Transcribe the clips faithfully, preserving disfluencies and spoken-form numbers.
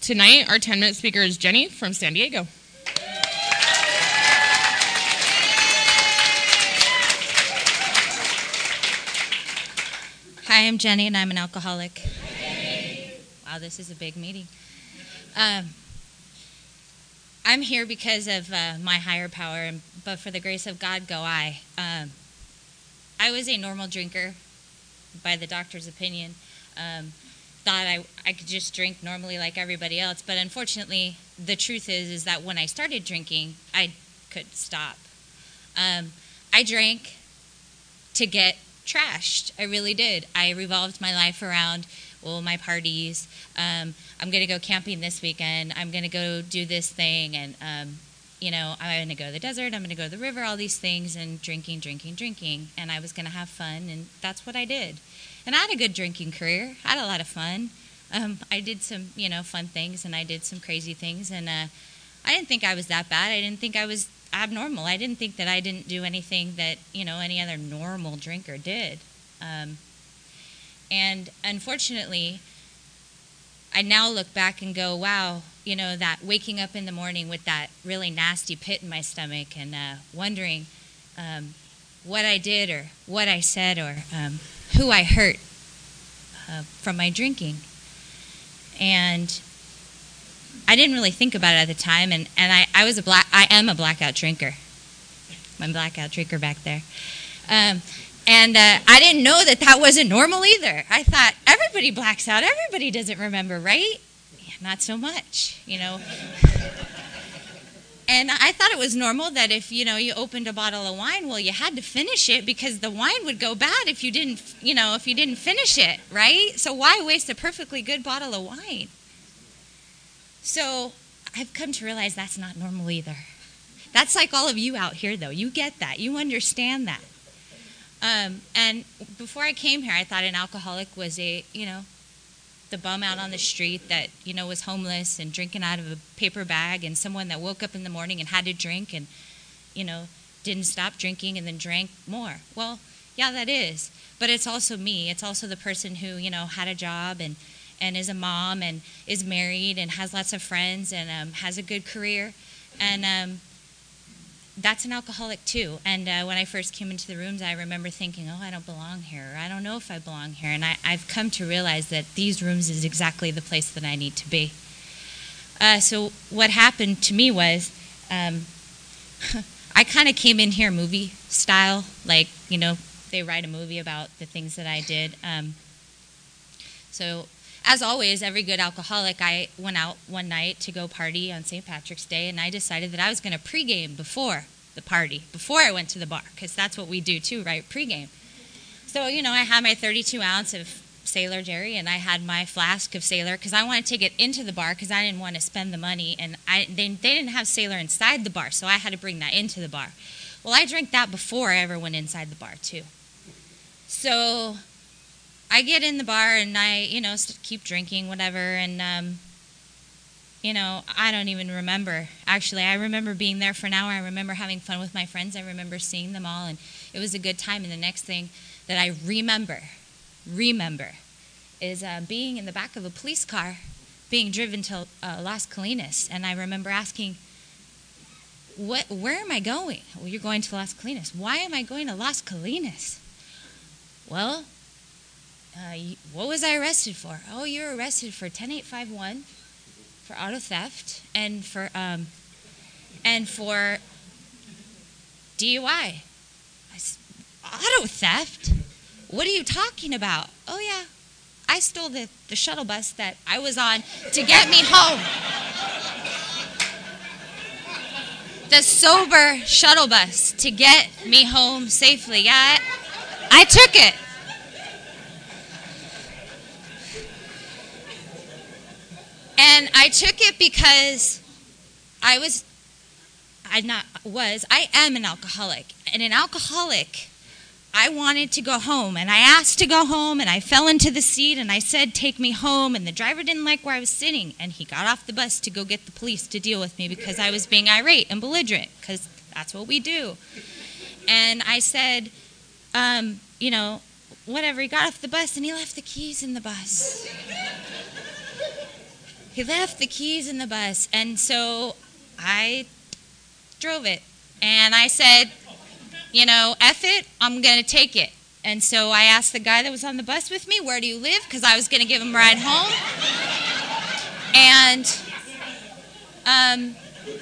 Tonight, our ten-minute speaker is Jenny from San Diego. Hi, I'm Jenny, and I'm an alcoholic. Wow, this is a big meeting. Um, I'm here because of uh, my higher power, and, but for the grace of God go I. Um, I was a normal drinker, by the doctor's opinion. Um, thought I, I could just drink normally like everybody else, but unfortunately, the truth is is that when I started drinking, I couldn't stop. Um, I drank to get trashed. I really did. I revolved my life around, well, my parties. Um, I'm going to go camping this weekend. I'm going to go do this thing, and um, you know, I'm going to go to the desert. I'm going to go to the river. All these things, and drinking, drinking, drinking. And I was going to have fun, and that's what I did. And I had a good drinking career. I had a lot of fun. Um, I did some, you know, fun things, and I did some crazy things. And uh, I didn't think I was that bad. I didn't think I was abnormal. I didn't think that I didn't do anything that, you know, any other normal drinker did. Um, and unfortunately, I now look back and go, wow, you know, that waking up in the morning with that really nasty pit in my stomach and uh, wondering um, what I did or what I said or um, who I hurt uh, from my drinking. And I didn't really think about it at the time, and, and I, I was a black I am a blackout drinker. I'm a blackout drinker back there. Um, and uh, I didn't know that that wasn't normal either. I thought, everybody blacks out. Everybody doesn't remember, right? Yeah, not so much, you know. And I thought it was normal that if, you know, you opened a bottle of wine, well, you had to finish it because the wine would go bad if you didn't, you know, if you didn't finish it, right? So why waste a perfectly good bottle of wine? So I've come to realize that's not normal either. That's like all of you out here, though. You get that. You understand that. Um, and before I came here, I thought an alcoholic was a, you know, the bum out on the street that, you know, was homeless and drinking out of a paper bag, and someone that woke up in the morning and had to drink and, you know, didn't stop drinking and then drank more. Well, yeah, that is. But it's also me. It's also the person who, you know, had a job and, and is a mom and is married and has lots of friends and um, has a good career. And um, that's an alcoholic too. And uh, when I first came into the rooms, I remember thinking, oh, I don't belong here. Or I don't know if I belong here. And I, I've come to realize that these rooms is exactly the place that I need to be. Uh, so what happened to me was um, I kind of came in here movie style. Like, you know, they write a movie about the things that I did. Um, so as always, every good alcoholic, I went out one night to go party on Saint Patrick's Day, and I decided that I was going to pregame before the party, before I went to the bar, because that's what we do too, right? Pregame. So, you know, I had my thirty-two ounce of Sailor Jerry, and I had my flask of Sailor, because I wanted to take it into the bar, because I didn't want to spend the money, and I, they, they didn't have Sailor inside the bar, so I had to bring that into the bar. Well, I drank that before I ever went inside the bar, too. So I get in the bar and I, you know, keep drinking, whatever, and, um, you know, I don't even remember. Actually, I remember being there for an hour. I remember having fun with my friends. I remember seeing them all, and it was a good time. And the next thing that I remember, remember, is uh, being in the back of a police car, being driven to uh, Las Colinas. And I remember asking, "What? Where am I going?" Well, you're going to Las Colinas. Why am I going to Las Colinas? Well, Uh, what was I arrested for? Oh, you're arrested for ten eight five one, for auto theft, and for um, and for D U I. I said, auto theft? What are you talking about? Oh yeah, I stole the, the shuttle bus that I was on to get me home. The sober shuttle bus to get me home safely. Yeah, I, I took it. And I took it because I was, I not was, I am an alcoholic. And an alcoholic, I wanted to go home. And I asked to go home, and I fell into the seat, and I said, take me home. And the driver didn't like where I was sitting. And he got off the bus to go get the police to deal with me because I was being irate and belligerent, because that's what we do. And I said, um, you know, whatever. He got off the bus, and he left the keys in the bus. He left the keys in the bus, and so I drove it. And I said, you know, F it, I'm going to take it. And so I asked the guy that was on the bus with me, where do you live? Because I was going to give him a ride home. And um,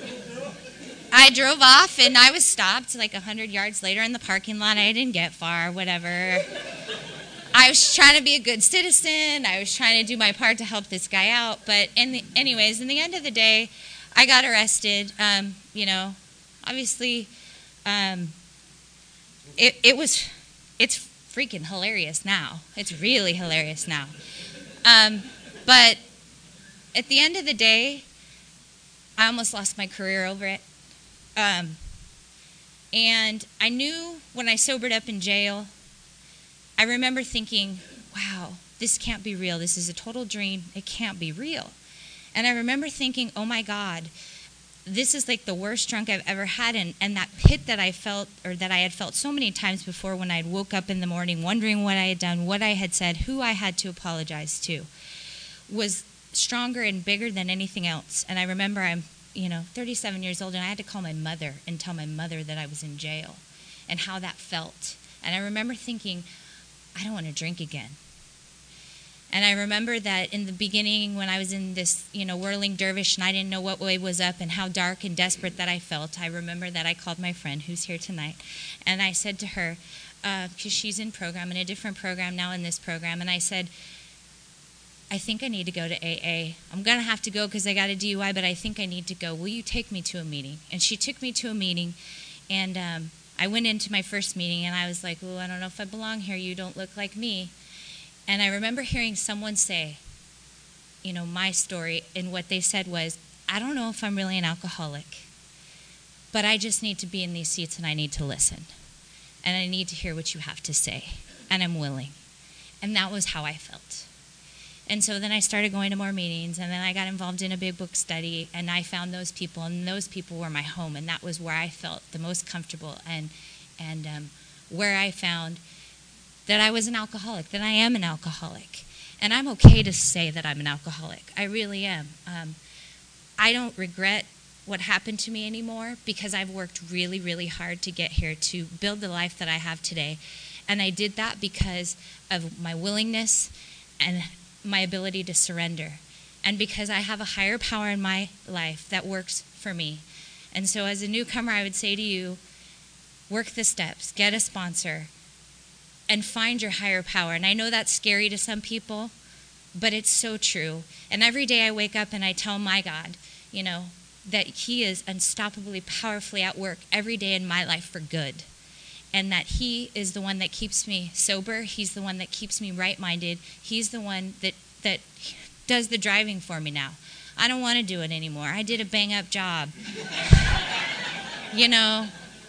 I drove off, and I was stopped like one hundred yards later in the parking lot. I didn't get far, whatever. I was trying to be a good citizen. I was trying to do my part to help this guy out. But in the, anyways, in the end of the day, I got arrested. Um, you know, obviously, um, it, it was, it's freaking hilarious now. It's really hilarious now. Um, but at the end of the day, I almost lost my career over it. Um, and I knew when I sobered up in jail, I remember thinking, wow, this can't be real. This is a total dream. It can't be real. And I remember thinking, oh my God, this is like the worst drunk I've ever had. And, and that pit that I felt, or that I had felt so many times before when I woke up in the morning wondering what I had done, what I had said, who I had to apologize to, was stronger and bigger than anything else. And I remember I'm, you know, thirty-seven years old, and I had to call my mother and tell my mother that I was in jail and how that felt. And I remember thinking, I don't want to drink again. And I remember that in the beginning when I was in this, you know, whirling dervish and I didn't know what way was up and how dark and desperate that I felt, I remember that I called my friend who's here tonight, and I said to her, because uh, she's in program, in a different program now in this program, and I said, I think I need to go to A A. I'm going to have to go because I got a D U I, but I think I need to go. Will you take me to a meeting? And she took me to a meeting, and um, I went into my first meeting, and I was like, oh, I don't know if I belong here. You don't look like me. And I remember hearing someone say, you know, my story, and what they said was, I don't know if I'm really an alcoholic, but I just need to be in these seats and I need to listen. And I need to hear what you have to say. And I'm willing. And that was how I felt. And so then I started going to more meetings, and then I got involved in a big book study, and I found those people, and those people were my home, and that was where I felt the most comfortable, and, and um, where I found that I was an alcoholic, that I am an alcoholic. And I'm okay to say that I'm an alcoholic. I really am. Um, I don't regret what happened to me anymore because I've worked really, really hard to get here, to build the life that I have today. And I did that because of my willingness and my ability to surrender. And because I have a higher power in my life that works for me. And so as a newcomer, I would say to you, work the steps, get a sponsor, and find your higher power. And I know that's scary to some people, but it's so true. And every day I wake up and I tell my God, you know, that He is unstoppably, powerfully at work every day in my life for good. And that He is the one that keeps me sober. He's the one that keeps me right-minded. He's the one that, that does the driving for me now. I don't want to do it anymore. I did a bang-up job. You know,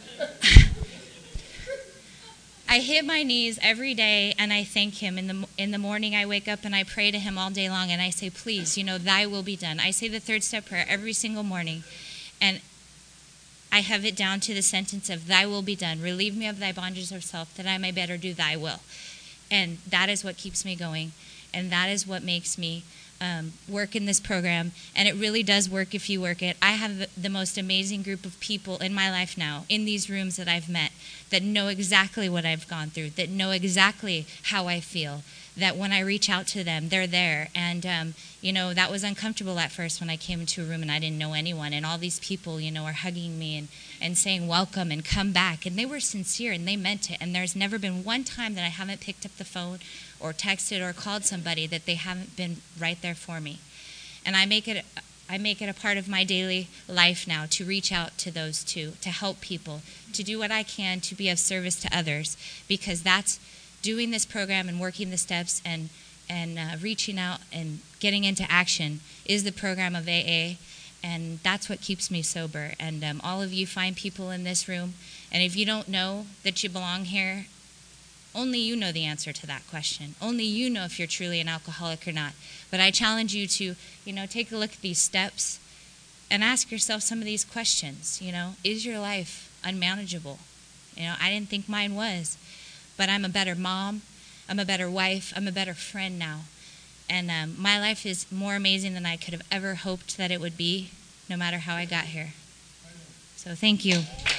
I hit my knees every day and I thank Him. In the in the morning I wake up and I pray to Him all day long and I say, please, you know, Thy will be done. I say the third step prayer every single morning, and I have it down to the sentence of Thy will be done. Relieve me of Thy bondage of self, that I may better do Thy will. And that is what keeps me going, and that is what makes me Um, work in this program, and it really does work if you work it. I have the most amazing group of people in my life now, in these rooms that I've met, that know exactly what I've gone through, that know exactly how I feel, that when I reach out to them, they're there. And, um, you know, that was uncomfortable at first when I came into a room and I didn't know anyone, and all these people, you know, are hugging me and, and saying welcome and come back, and they were sincere and they meant it, and there's never been one time that I haven't picked up the phone or texted or called somebody that they haven't been right there for me. And I make it I make it a part of my daily life now to reach out to those two, to help people, to do what I can to be of service to others, because that's doing this program and working the steps and and uh, reaching out and getting into action is the program of A A, and that's what keeps me sober. And um, all of you fine people in this room, and if you don't know that you belong here, only you know the answer to that question. Only you know if you're truly an alcoholic or not. But I challenge you to, you know, take a look at these steps and ask yourself some of these questions. You know, is your life unmanageable? You know, I didn't think mine was. But I'm a better mom. I'm a better wife. I'm a better friend now. And um, my life is more amazing than I could have ever hoped that it would be, no matter how I got here. So thank you.